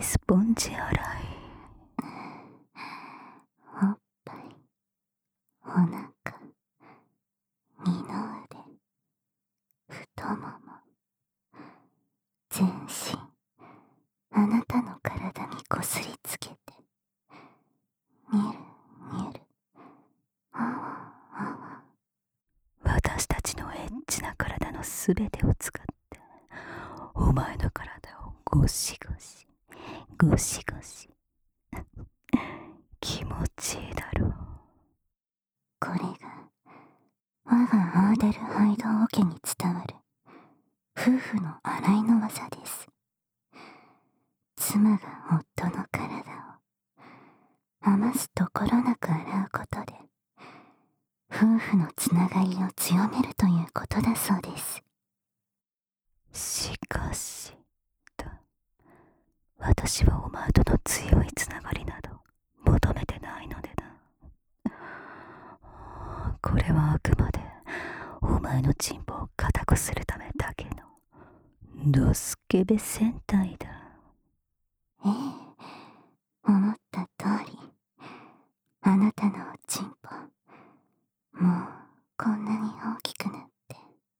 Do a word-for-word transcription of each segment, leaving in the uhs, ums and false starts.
スポンジ洗い。 おっぱい、お腹、二の腕、太もも、全身、あなたの体にこすりつけて、にゅるにゅる、あわあわ。 私たちのエッチな体のすべてを使ってお前の体をゴシゴシゴシゴシ気持ちいいだろう。 これが我がアーデルハイド王家に伝わる夫婦の洗いの技です。妻が夫の体を余すところなく洗うことで夫婦のつながりを強めるということだそうです。 しかしだ、私はお前との強いつながりなど求めてないのでな。これはあくまでお前のチンポを固くするためだけのドスケベ戦隊だ。 ええ、思った通り、あなたのおちんぽもうこんなに大きくなって。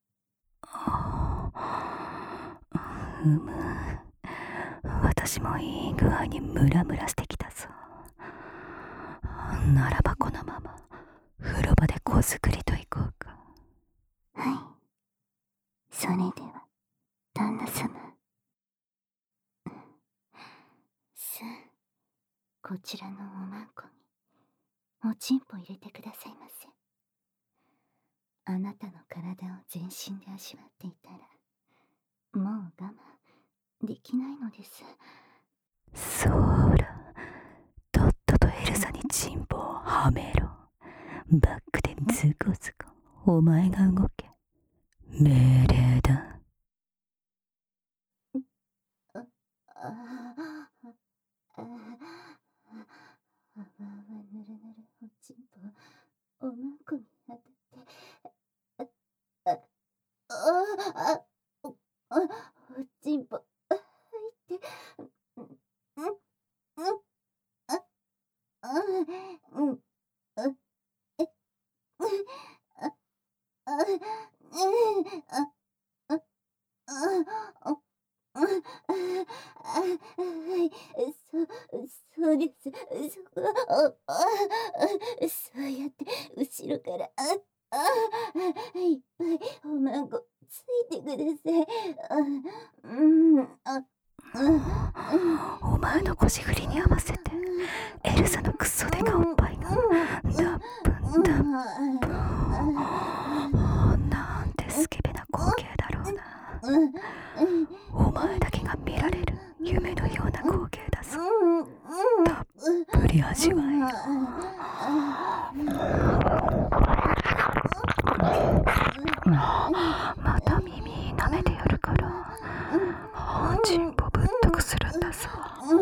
うむ、私もいい具合にムラムラしてきたぞ。ならばこのまま風呂場で子作りといこうか。 はい、それでは旦那様。さあ、こちらのおまんこにおちんぽ入れてくださいませ。あなたの体を全身で味わっていたらもう我慢できないのです。 そら、とっととエルサにチンポをはめろ。バックでズコズコお前が動け。命令だ。 ああああ、ぬるぬるおちんぽおまんこに当たって、あああおちんぽ入って、うんうんああうんあえああああああはい、そ、そうです。そこ、あ、あ、そうやって後ろから、あ、あ、いっぱいおまんこついてください。あ、うん、あ、 お前の腰振りに合わせてエルサのクソデカおっぱいがダップンダップン。なんてスケベな光景だろうな。お前だけが見られる夢のような光景だぞ。たっぷり味わえよ。また耳舐めてやるからチンポぶっとくするんだぞ。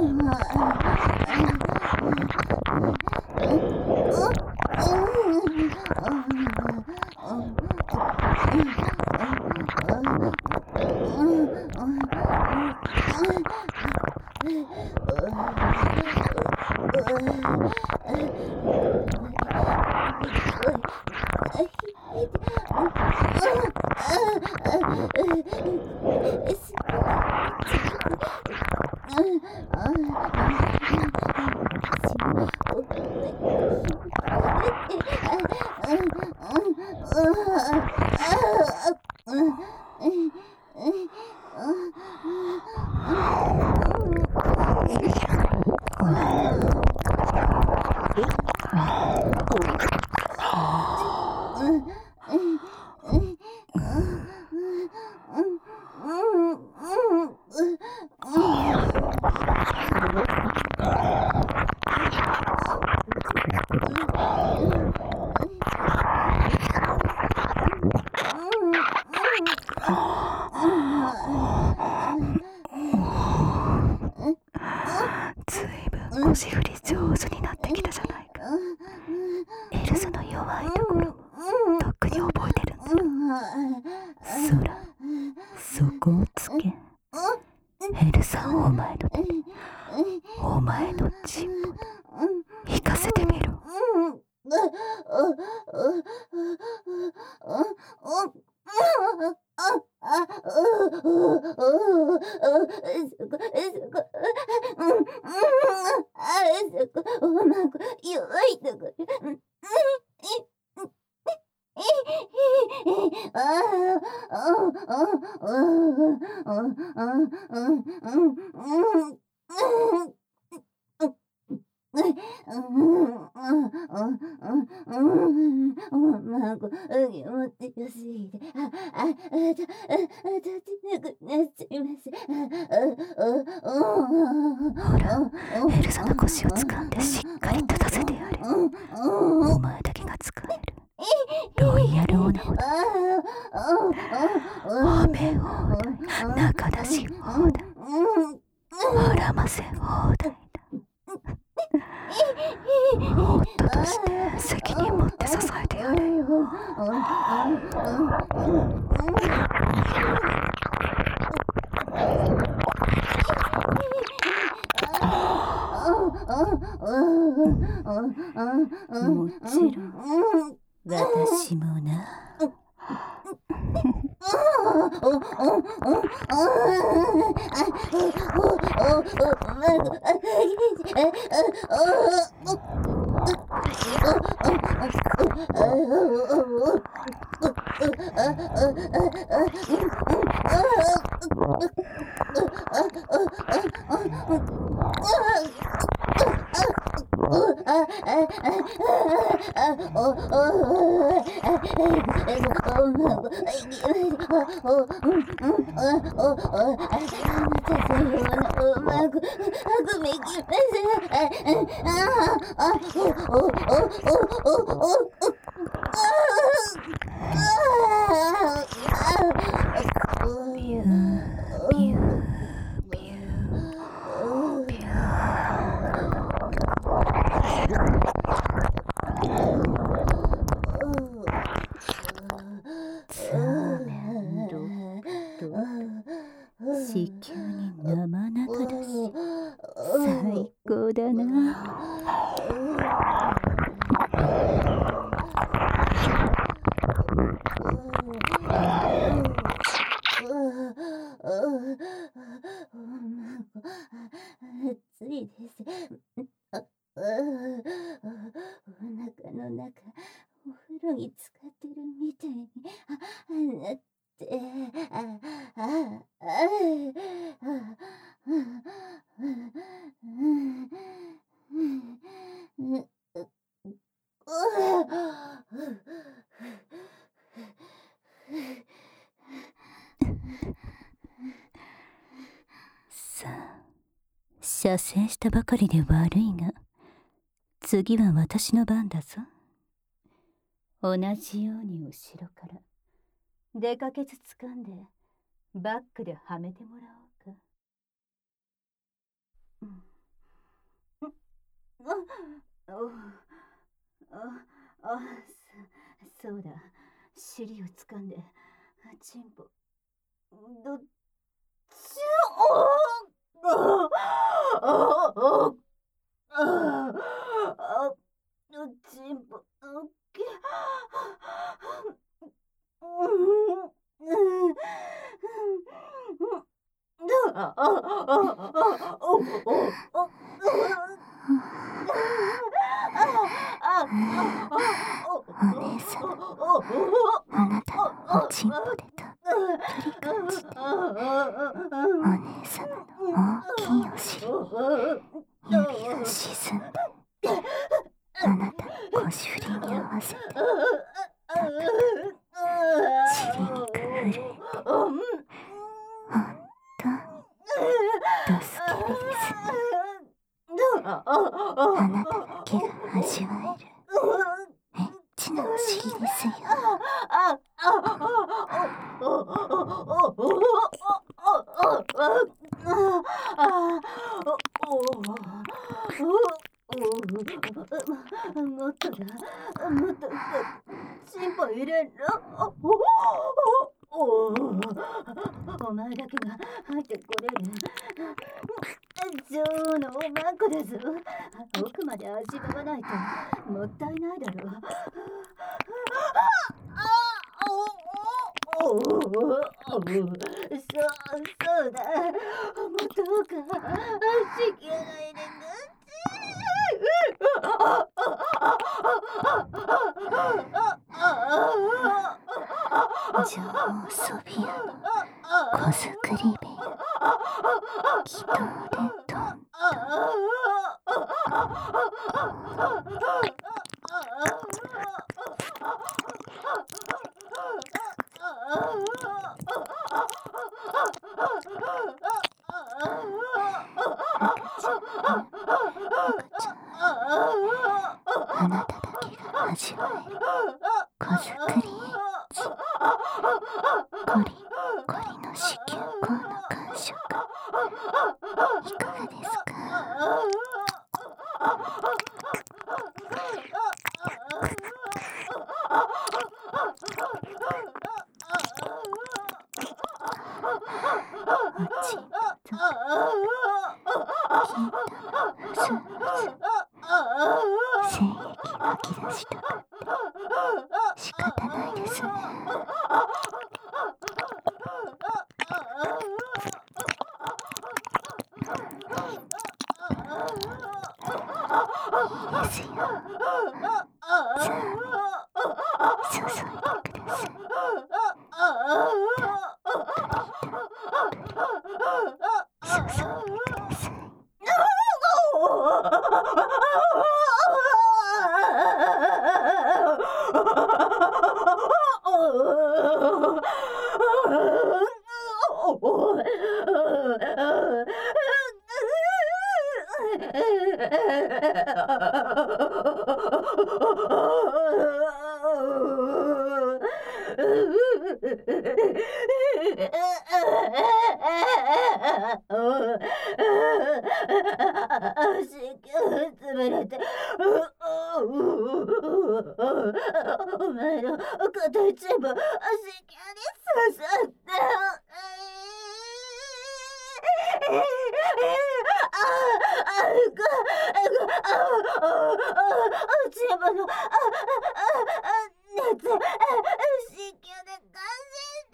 ずいぶん腰振り上手になってきたじゃないか。エルサの弱いところもとっくに覚えてるんだろ。そら、そこをつけ。エルサさあお前の手でお前のチンポで引かせてみろ。ほら、エルサの腰を掴んでしっかり立たせてやる。お前だけが使えるロイヤルオナゴだ。褒め放題、仲出し放題、笑ませ放題だ。夫として責任持って支えてやれよ。もちろん私もな。地球に生中だし最高だな。 暑いです。お腹の中お風呂に浸かってるみたいになってあああさあ、射精したばかりで悪いが、次は私の番だぞ。同じように後ろから出かけず掴んでバックではめてもらおうか。うん、あああそそうだ、尻を掴んでチンポどっちをあああああチンポお姉さん、あなたのおちんぽでたっぷり感じて、お姉様の大きいお尻に指が沈んで、あなたの腰振りに合わせてたく尻肉震えて、本当にドスケベですね。あなただけが味わえるエッチなお尻ですよ。もっとだ、もっとチンポ入れろ。お前だけが入ってこれる。 女王のおまんこだぞ。奥まで味わわないともったいないだろう。おお、そうそうだ。もうどうかしてやないでな。 女王ソフィアの子作り部屋、祈祷でトンあなただけが味わえる子作りエッチ、コリコリの子宮口の感触、いかがですか？おちんぽと金玉スーツ、精液吐き出したくって仕方ないですね。いいですよ。さあね、注いでください。注いでください。 お前の肩一部、足に刺さった。チームの熱、子宮で感じた。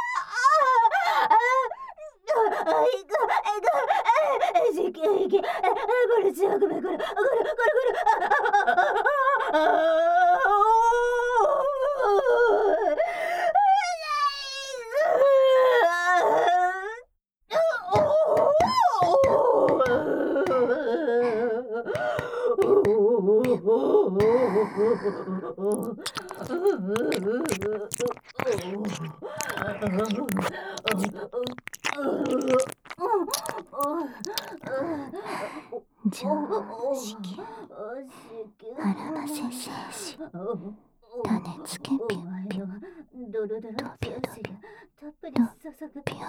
いく、いく、いけいけ、ボルチはごめん、これ、これ、これ、これ。女王の子宮、あらませ精子、種付けぴょんぴょん、ドロドロドビュドビュたっぷり注ぐぴょん。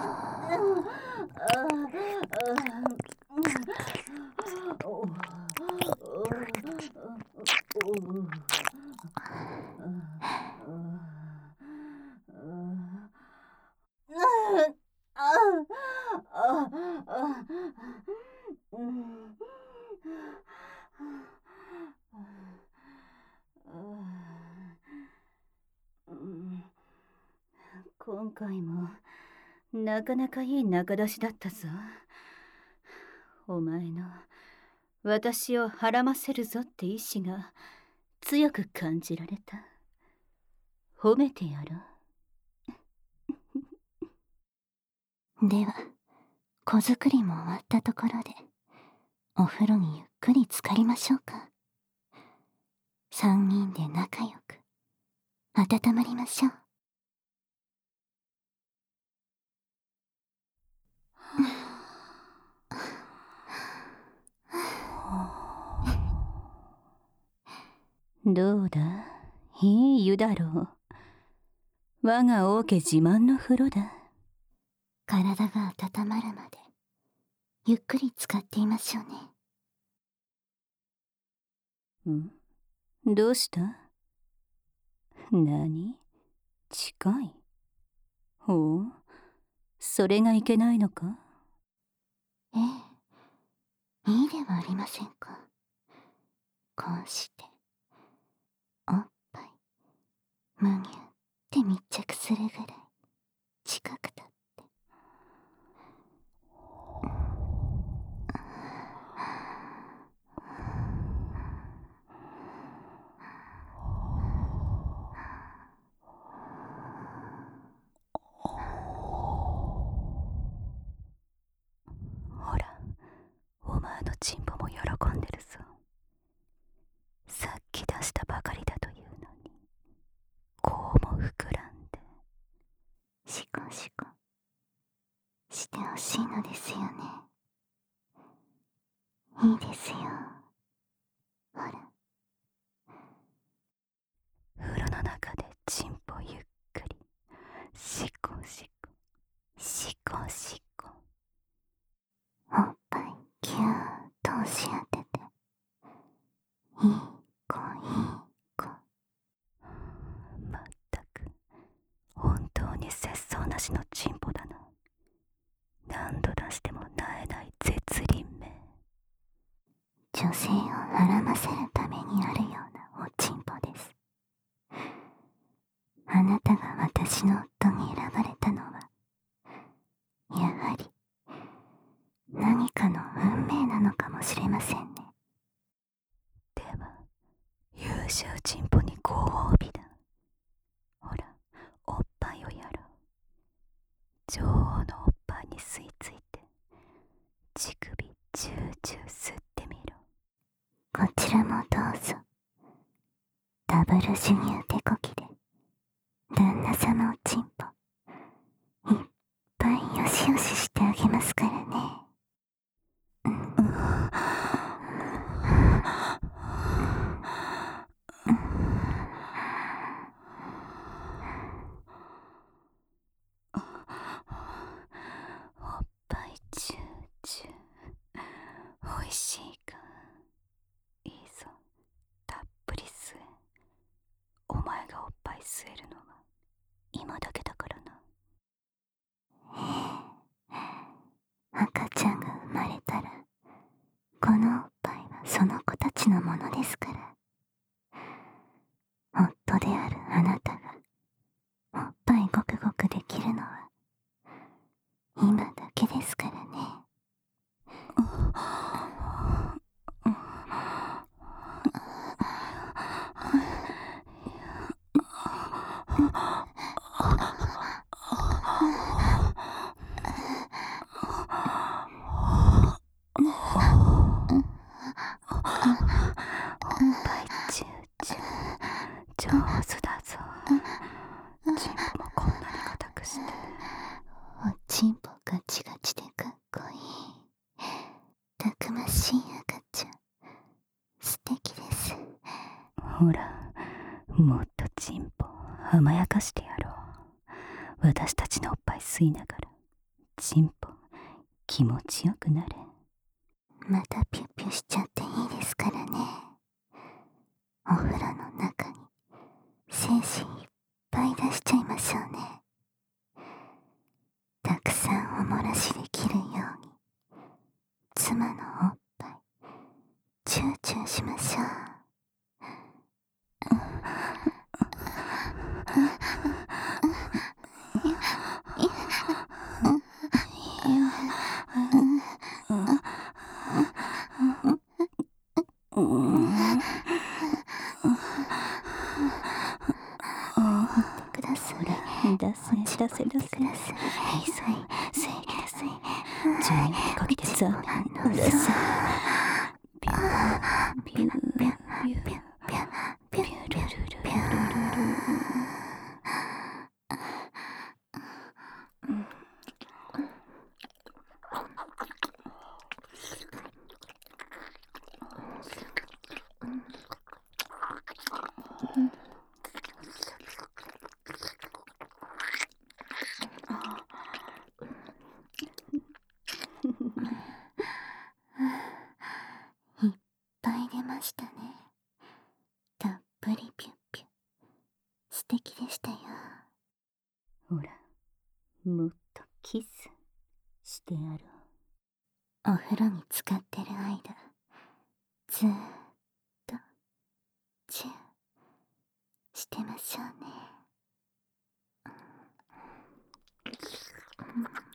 今回もなかなかいい仲出しだったぞ。お前の私をはらませるぞって意志が強く感じられた。褒めてやろう。では子作りも終わったところでお風呂にゆっくり浸かりましょうか。三人で仲良く温まりましょう。どうだ、いい湯だろう。我が王家自慢の風呂だ。体が温まるまでゆっくり浸かっていましょうね。ん？どうした？何？近い？ほう、それがいけないのか？ええ、 ではありませんか。こうしておっぱいむぎゅって密着するぐらい近くだって。 ほら、お前のチンポも喜んでるぞ。さっき出したばかりだというのに、こうも膨らんで。 シコシコしてほしいのですよね。いいですよ。ほら。 風呂の中でチンポゆっくり、シコシコ、シコシコ。 おっぱいぎゅーっと押し当てて、いい子いい子。 まったく本当に節操なしのチンポだな。何度出しても萎えない絶倫め。 女性をはらませるためにあるようなおちんぽです。あなたが私の夫に選ばれたのは、やはり何かの運命なのかもしれませんね。 では優秀チンポにご褒美だ。ほら、おっぱいをやろう。女王のおっぱいに吸い付いて、乳首チューチュー吸ってみろ。 こちらもどうぞ。ダブル授乳手こきで旦那様おちんぽいっぱいよしよししてあげますからね。うん、 おっぱいチューチュー、おいしいか。いいぞ、たっぷり吸え。お前がおっぱい吸えるのは今だけだからな。 赤ちゃんが生まれたらこのおっぱいはその子たちのものですから。夫であるあなたがおっぱいごくごくできるのは今だけですからね。 おっぱいチューチュー、上手だぞ。チンポもこんなに硬くして。 おちんぽガチガチでかっこいい。たくましい赤ちゃん素敵です。 ほら、もっとチンポ甘やかしてやろう。私たちのおっぱい吸いながらチンポ気持ちよくなれ。 またピュッピュしちゃっていいですからね。お風呂の中に精子いっぱい出しちゃいましょうね。たくさんおもらしできるように妻のおっぱいチューチューしましょう。ください。 出せ出せ出せ。いいぞ、精液出せ。授乳手こきでザー出せ。ビュービュービュービュービュールルルルルル。 いっぱい出ましたね。たっぷりピュッピュ。素敵でしたよ。 ほら、もっとキスしてやろう。 お風呂に浸かってる間ずーっとチューしてましょうね。